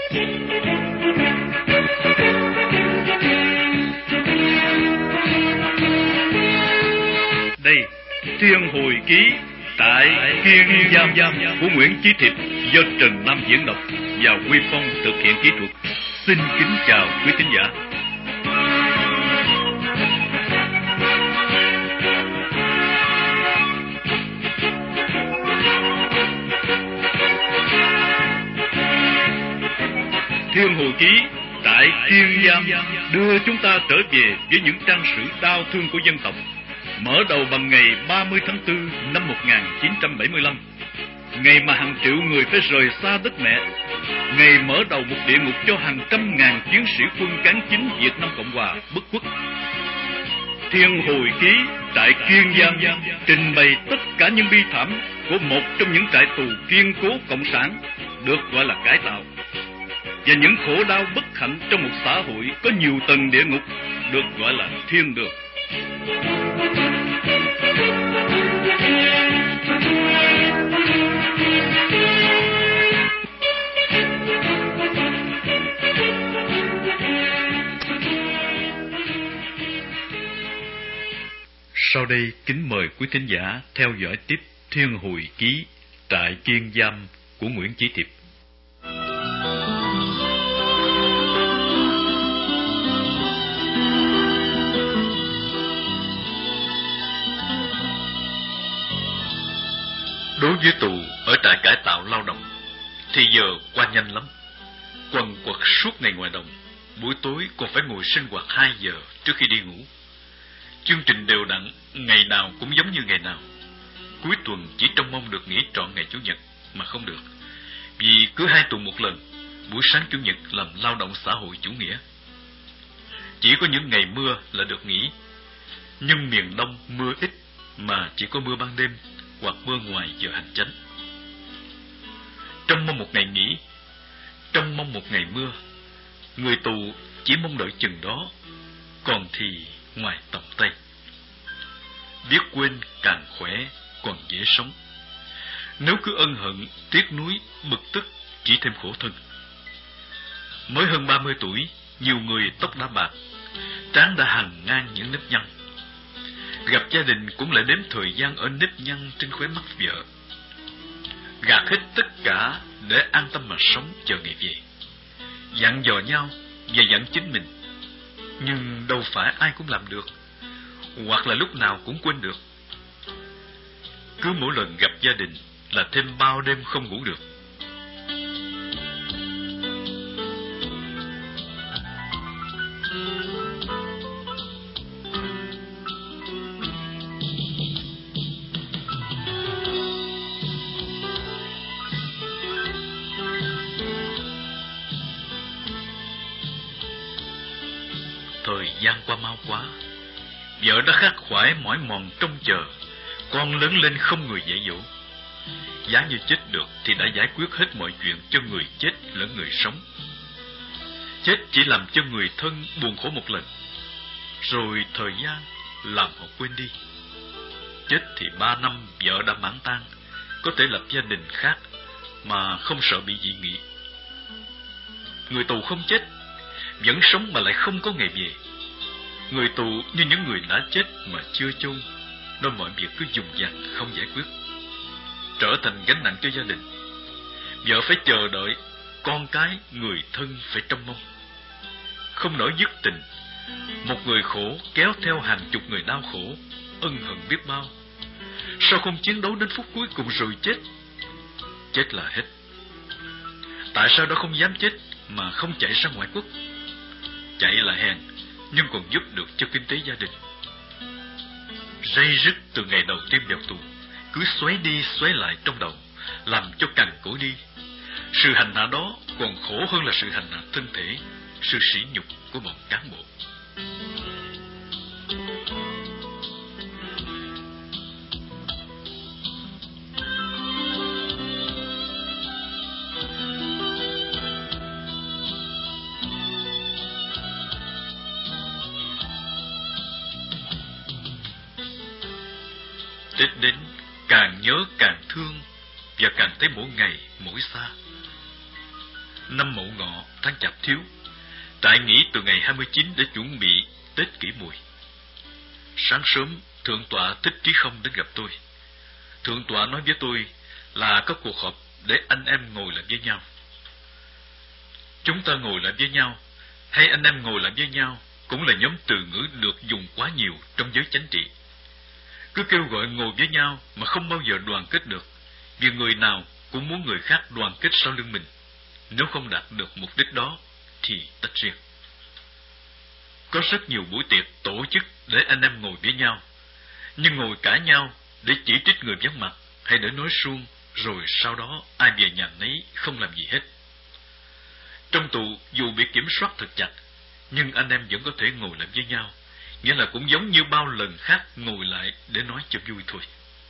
Đây, Thiên Hồi Ký tại Kiên Giam của Nguyễn Chí Thiệp do Trần Nam diễn đọc và Huy Phong thực hiện kỹ thuật. Xin kính chào quý thính giả. Thiên Hồi Ký tại Kiên Giam đưa chúng ta trở về với những trang sử đau thương của dân tộc. Mở đầu bằng ngày 30 tháng 4 năm 1975, ngày mà hàng triệu người phải rời xa đất mẹ, ngày mở đầu một địa ngục cho hàng trăm ngàn chiến sĩ quân cán chính Việt Nam Cộng Hòa bất khuất. Thiên Hồi Ký tại Kiên Giam trình bày tất cả những bi thảm của một trong những trại tù kiên cố cộng sản được gọi là cải tạo, và những khổ đau bất hạnh trong một xã hội có nhiều tầng địa ngục được gọi là thiên đường. Sau đây kính mời quý thính giả theo dõi tiếp Thiên Hồi Ký trại Kiên Giam của Nguyễn Chí Thiệp. Đối với tù ở trại cải tạo lao động thì giờ qua nhanh lắm. Quần quật suốt ngày ngoài đồng, buổi tối còn phải ngồi sinh hoạt 2 giờ trước khi đi ngủ. Chương trình đều đặn, ngày nào cũng giống như ngày nào. Cuối tuần chỉ trông mong được nghỉ trọn ngày Chủ nhật mà không được, vì cứ 2 tuần một lần, buổi sáng Chủ nhật làm lao động xã hội chủ nghĩa. Chỉ có những ngày mưa là được nghỉ, nhưng miền Đông mưa ít mà chỉ có mưa ban đêm hoặc mưa ngoài giờ hành chánh. Trông mong một ngày nghỉ, trông mong một ngày mưa, người tù chỉ mong đợi chừng đó, còn thì ngoài tầm tay. Biết quên càng khỏe, còn dễ sống. Nếu cứ ân hận, tiếc nuối, bực tức, chỉ thêm khổ thân. Mới hơn 30 tuổi, nhiều người tóc đã bạc, trán đã hằn ngang những nếp nhăn. Gặp gia đình cũng lại đếm thời gian ở nếp nhăn trên khóe mắt vợ. Gạt hết tất cả để an tâm mà sống chờ ngày về. Dặn dò nhau và dặn chính mình, nhưng đâu phải ai cũng làm được, hoặc là lúc nào cũng quên được. Cứ mỗi lần gặp gia đình là thêm bao đêm không ngủ được. Thời gian qua mau quá, vợ đã khắc khoải mỏi mòn trông chờ, con lớn lên không người dạy dỗ. Giá như chết được thì đã giải quyết hết mọi chuyện cho người chết lẫn người sống. Chết chỉ làm cho người thân buồn khổ một lần, rồi thời gian làm họ quên đi. Chết thì 3 năm vợ đã mãn tang, có thể lập gia đình khác mà không sợ bị dị nghị. Người tù không chết, vẫn sống mà lại không có ngày về. Người tù như những người đã chết mà chưa chôn, nên mọi việc cứ dùng dằng không giải quyết, trở thành gánh nặng cho gia đình. Vợ phải chờ đợi, con cái, người thân phải trông mong. Không nổi dứt tình, một người khổ kéo theo hàng chục người đau khổ, ân hận biết bao. Sao không chiến đấu đến phút cuối cùng rồi chết? Chết là hết. Tại sao đó không dám chết mà không chạy ra ngoại quốc? Chạy là hèn, nhưng còn giúp được cho kinh tế gia đình. Ray rứt từ ngày đầu tiên vào tù, cứ xoáy đi xoáy lại trong đầu, làm cho cằn cỗi đi. Sự hành hạ đó còn khổ hơn là sự hành hạ thân thể, sự sỉ nhục của bọn cán bộ. Tết đến, càng nhớ càng thương, và càng thấy mỗi ngày mỗi xa. năm Mậu Ngọ, tháng Chạp Thiếu. Trại nghỉ từ ngày 29 để chuẩn bị Tết Kỷ Mùi. Sáng sớm, Thượng tọa Thích Trí Không đến gặp tôi. Thượng tọa nói với tôi là có cuộc họp để anh em ngồi lại với nhau. Chúng ta ngồi lại với nhau, hay anh em ngồi lại với nhau, cũng là nhóm từ ngữ được dùng quá nhiều trong giới chánh trị. Cứ kêu gọi ngồi với nhau mà không bao giờ đoàn kết được, vì người nào cũng muốn người khác đoàn kết sau lưng mình. Nếu không đạt được mục đích đó, thì tách riêng. Có rất nhiều buổi tiệc tổ chức để anh em ngồi với nhau, nhưng ngồi cãi nhau để chỉ trích người vắng mặt hay để nói suông, rồi sau đó ai về nhà nấy không làm gì hết. Trong tù dù bị kiểm soát thật chặt, nhưng anh em vẫn có thể ngồi lại với nhau, nghĩa là cũng giống như bao lần khác ngồi lại để nói cho vui thôi.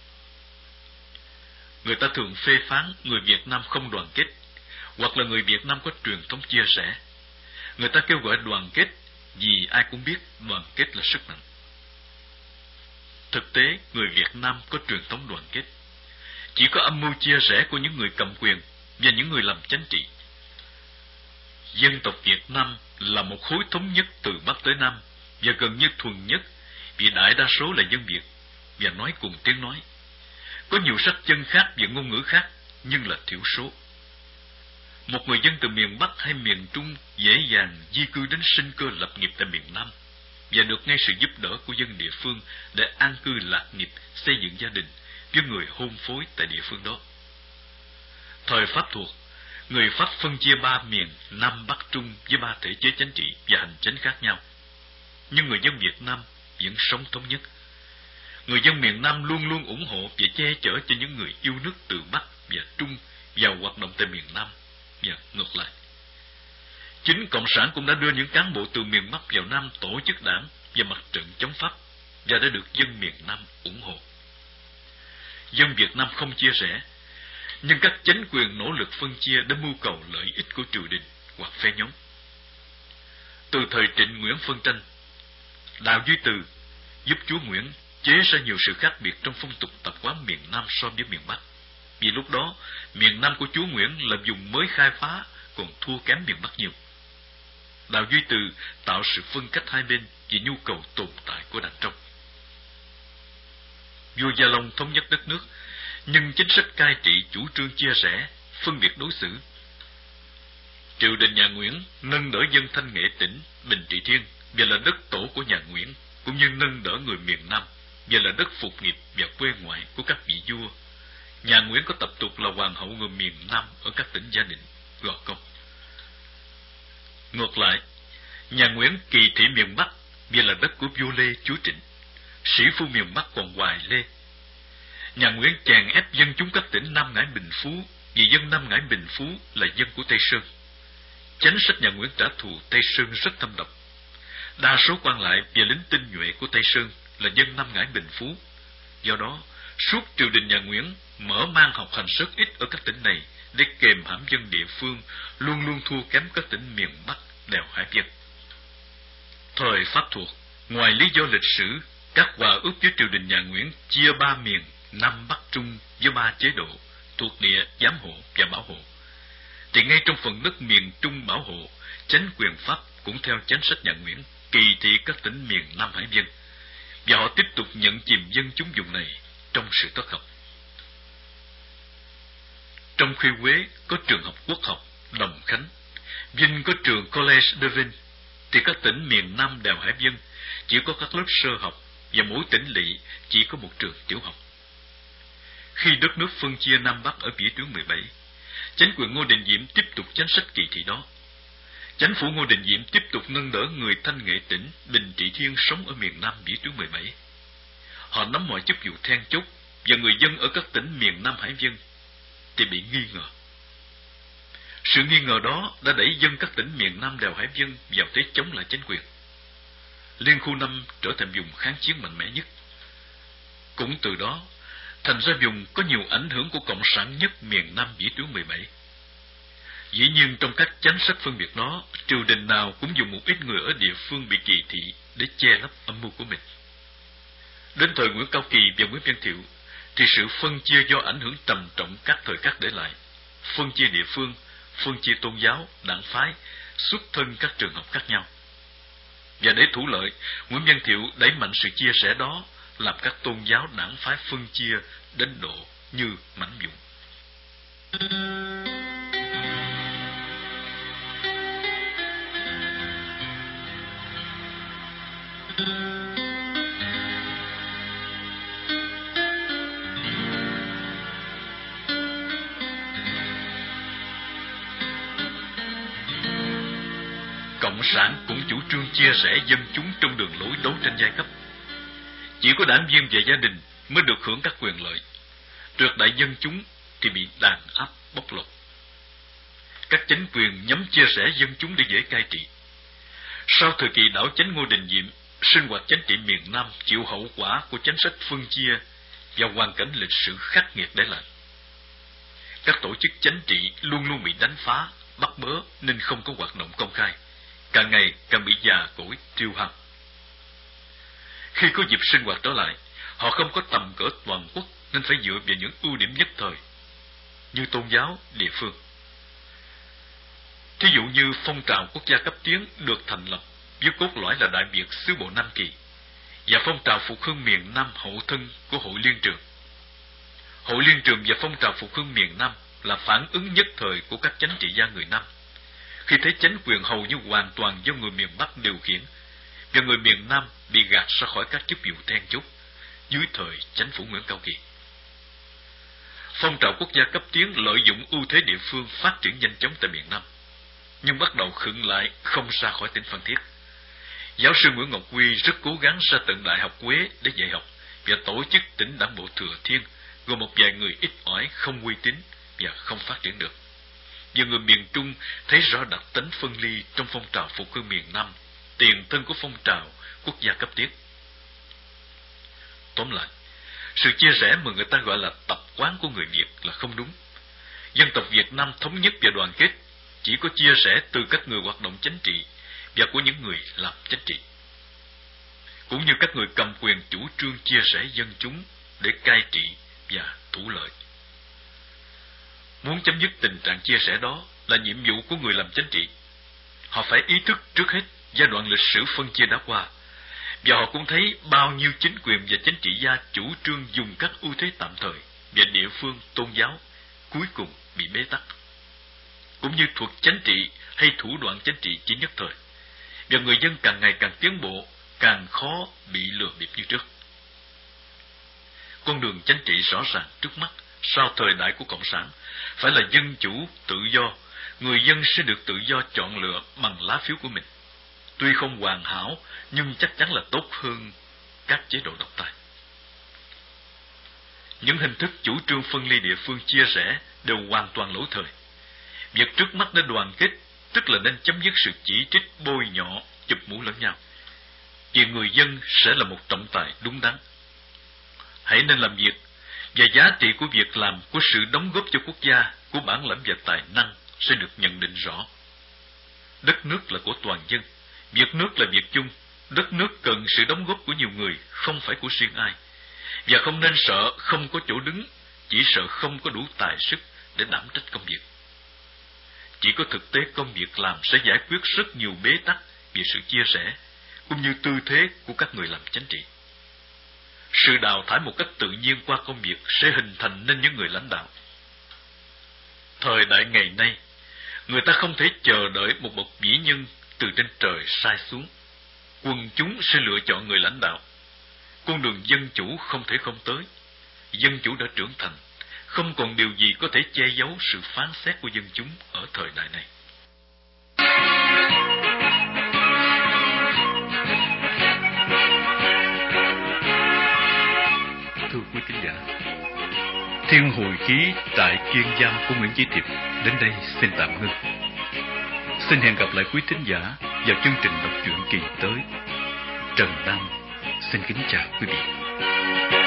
Người ta thường phê phán người Việt Nam không đoàn kết, hoặc là người Việt Nam có truyền thống chia rẽ. Người ta kêu gọi đoàn kết vì ai cũng biết đoàn kết là sức mạnh. Thực tế, người Việt Nam có truyền thống đoàn kết. Chỉ có âm mưu chia rẽ của những người cầm quyền và những người làm chính trị. Dân tộc Việt Nam là một khối thống nhất từ Bắc tới Nam và gần như thuần nhất, vì đại đa số là dân Việt và nói cùng tiếng nói. Có nhiều sắc chân khác và ngôn ngữ khác, nhưng là thiểu số. Một người dân từ miền Bắc hay miền Trung dễ dàng di cư đến sinh cơ lập nghiệp tại miền Nam và được ngay sự giúp đỡ của dân địa phương để an cư lạc nghiệp, xây dựng gia đình với người hôn phối tại địa phương đó. Thời Pháp thuộc, người Pháp phân chia ba miền Nam Bắc Trung với ba thể chế chính trị và hành chính khác nhau. Nhưng người dân Việt Nam vẫn sống thống nhất. Người dân miền Nam luôn luôn ủng hộ và che chở cho những người yêu nước từ Bắc và Trung vào hoạt động tại miền Nam và ngược lại. Chính Cộng sản cũng đã đưa những cán bộ từ miền Bắc vào Nam tổ chức đảng và mặt trận chống Pháp và đã được dân miền Nam ủng hộ. Dân Việt Nam không chia rẽ, nhưng các chính quyền nỗ lực phân chia để mưu cầu lợi ích của triều đình hoặc phe nhóm. Từ thời Trịnh Nguyễn phân tranh, Đào Duy Từ giúp chúa Nguyễn chế ra nhiều sự khác biệt trong phong tục tập quán miền Nam so với miền Bắc. Vì lúc đó, miền Nam của chúa Nguyễn là vùng mới khai phá, còn thua kém miền Bắc nhiều. Đào Duy Từ tạo sự phân cách hai bên vì nhu cầu tồn tại của đảng trong. Vua Gia Long thống nhất đất nước, nhưng chính sách cai trị chủ trương chia rẽ, phân biệt đối xử. Triều đình nhà Nguyễn nâng đỡ dân Thanh Nghệ tỉnh, Bình Trị Thiên và là đất tổ của nhà Nguyễn, cũng như nâng đỡ người miền Nam và là đất phục nghiệp và quê ngoại của các vị vua. Nhà Nguyễn có tập tục là hoàng hậu người miền Nam ở các tỉnh Gia Định, Gò Công. Ngược lại, nhà Nguyễn kỳ thị miền Bắc vì là đất của vua Lê chúa Trịnh, sĩ phu miền Bắc còn Hoài Lê. Nhà Nguyễn chèn ép dân chúng các tỉnh Nam Ngãi Bình Phú vì dân Nam Ngãi Bình Phú là dân của Tây Sơn. Chính sách nhà Nguyễn trả thù Tây Sơn rất thâm độc. Đa số quan lại và lính tinh nhuệ của Tây Sơn là dân Nam Ngãi Bình Phú. Do đó, suốt triều đình nhà Nguyễn mở mang học hành rất ít ở các tỉnh này để kềm hãm dân địa phương, luôn luôn thua kém các tỉnh miền Bắc đèo Hải Vân. Thời Pháp thuộc, ngoài lý do lịch sử, các hòa ước với triều đình nhà Nguyễn chia ba miền Nam Bắc Trung với ba chế độ thuộc địa giám hộ và bảo hộ, thì ngay trong phần đất miền Trung bảo hộ, chính quyền Pháp cũng theo chính sách nhà Nguyễn kỳ thị các tỉnh miền Nam Hải Vân, và họ tiếp tục nhận chìm dân chúng vùng này trong sự thất học. Trong khi Huế có trường học Quốc học Đồng Khánh, Vinh có trường College de Vinh, thì các tỉnh miền Nam đèo Hải Vân chỉ có các lớp sơ học và mỗi tỉnh lỵ chỉ có một trường tiểu học. Khi đất nước phân chia Nam Bắc ở vĩ tuyến 17, chính quyền Ngô Đình Diệm tiếp tục chính sách kỳ thị đó. Chính phủ Ngô Đình Diệm tiếp tục nâng đỡ người Thanh Nghệ tỉnh, Bình Trị Thiên sống ở miền Nam vĩ tuyến 17. Họ nắm mọi chức vụ then chốt, và người dân ở các tỉnh miền Nam Hải Vân thì bị nghi ngờ. Sự nghi ngờ đó đã đẩy dân các tỉnh miền Nam đèo Hải Vân vào thế chống lại chính quyền. Liên khu 5 trở thành vùng kháng chiến mạnh mẽ nhất. Cũng từ đó, thành ra vùng có nhiều ảnh hưởng của Cộng sản nhất miền Nam vĩ tuyến 17. Dĩ nhiên trong các chính sách phân biệt đó, triều đình nào cũng dùng một ít người ở địa phương bị kỳ thị để che lấp âm mưu của mình. Đến thời Nguyễn Cao Kỳ và Nguyễn Văn Thiệu, thì sự phân chia do ảnh hưởng trầm trọng các thời các để lại, phân chia địa phương, phân chia tôn giáo, đảng phái, xuất thân các trường học khác nhau. Và để thủ lợi, Nguyễn Văn Thiệu đẩy mạnh sự chia sẻ đó, làm các tôn giáo đảng phái phân chia đến độ như mảnh vụn. Cộng sản cũng chủ trương chia rẽ dân chúng trong đường lối đấu tranh giai cấp. Chỉ có đảng viên và gia đình mới được hưởng các quyền lợi, trượt đại dân chúng thì bị đàn áp bóc lột. Các chính quyền nhắm chia rẽ dân chúng để dễ cai trị. Sau thời kỳ đảo chánh Ngô Đình Diệm, sinh hoạt chính trị miền Nam chịu hậu quả của chính sách phân chia và hoàn cảnh lịch sử khắc nghiệt để lại. Các tổ chức chính trị luôn luôn bị đánh phá, bắt bớ nên không có hoạt động công khai, càng ngày càng bị già cỗi, tiêu hao. Khi có dịp sinh hoạt trở lại, họ không có tầm cỡ toàn quốc nên phải dựa vào những ưu điểm nhất thời, như tôn giáo, địa phương. Thí dụ như phong trào quốc gia cấp tiến được thành lập với cốt lõi là Đại Việt xứ bộ Nam Kỳ, và phong trào phục hưng miền Nam hậu thân của Hội Liên Trường. Hội Liên Trường và phong trào phục hưng miền Nam là phản ứng nhất thời của các chánh trị gia người Nam, khi thấy chính quyền hầu như hoàn toàn do người miền Bắc điều khiển, và người miền Nam bị gạt ra khỏi các chức vụ then chốt dưới thời chính phủ Nguyễn Cao Kỳ. Phong trào quốc gia cấp tiến lợi dụng ưu thế địa phương phát triển nhanh chóng tại miền Nam, nhưng bắt đầu khựng lại không ra khỏi tỉnh Phan Thiết. Giáo sư Nguyễn Ngọc Huy rất cố gắng ra tận Đại học Huế để dạy học và tổ chức tỉnh đảng bộ Thừa Thiên, gồm một vài người ít ỏi, không uy tín và không phát triển được. Và người miền Trung thấy rõ đặc tính phân ly trong phong trào phục hưng miền Nam, tiền thân của phong trào quốc gia cấp tiến. Tóm lại, sự chia rẽ mà người ta gọi là tập quán của người Việt là không đúng. Dân tộc Việt Nam thống nhất và đoàn kết chỉ có chia rẽ từ các người hoạt động chính trị và của những người làm chính trị, cũng như các người cầm quyền chủ trương chia rẽ dân chúng để cai trị và thủ lợi. Muốn chấm dứt tình trạng chia rẽ đó là nhiệm vụ của người làm chính trị. Họ phải ý thức trước hết giai đoạn lịch sử phân chia đã qua, và họ cũng thấy bao nhiêu chính quyền và chính trị gia chủ trương dùng các ưu thế tạm thời và địa phương tôn giáo cuối cùng bị bế tắc, cũng như thuật chính trị hay thủ đoạn chính trị chỉ nhất thời, và người dân càng ngày càng tiến bộ, càng khó bị lừa bịp như trước. Con đường chính trị rõ ràng trước mắt sau thời đại của Cộng sản phải là dân chủ, tự do. Người dân sẽ được tự do chọn lựa bằng lá phiếu của mình. Tuy không hoàn hảo, nhưng chắc chắn là tốt hơn các chế độ độc tài. Những hình thức chủ trương phân ly địa phương chia rẽ đều hoàn toàn lỗi thời. Việc trước mắt nên đoàn kết, tức là nên chấm dứt sự chỉ trích, bôi nhọ, chụp mũ lẫn nhau. Vì người dân sẽ là một trọng tài đúng đắn. Hãy nên làm việc, và giá trị của việc làm, của sự đóng góp cho quốc gia, của bản lĩnh và tài năng sẽ được nhận định rõ. Đất nước là của toàn dân, việc nước là việc chung. Đất nước cần sự đóng góp của nhiều người, không phải của riêng ai. Và không nên sợ không có chỗ đứng, chỉ sợ không có đủ tài sức để đảm trách công việc. Chỉ có thực tế công việc làm sẽ giải quyết rất nhiều bế tắc vì sự chia sẻ, cũng như tư thế của các người làm chính trị. Sự đào thải một cách tự nhiên qua công việc sẽ hình thành nên những người lãnh đạo. Thời đại ngày nay, người ta không thể chờ đợi một bậc vĩ nhân từ trên trời sai xuống. Quần chúng sẽ lựa chọn người lãnh đạo. Con đường dân chủ không thể không tới. Dân chủ đã trưởng thành, không còn điều gì có thể che giấu sự phán xét của dân chúng ở thời đại này. Thưa quý khán giả, Thiên Hồi Ký Trại Kiên Giam của Nguyễn Chí Thiệp đến đây xin tạm ngưng. Xin hẹn gặp lại quý thính giả vào chương trình đọc truyện kỳ tới. Trần Nam xin kính chào quý vị.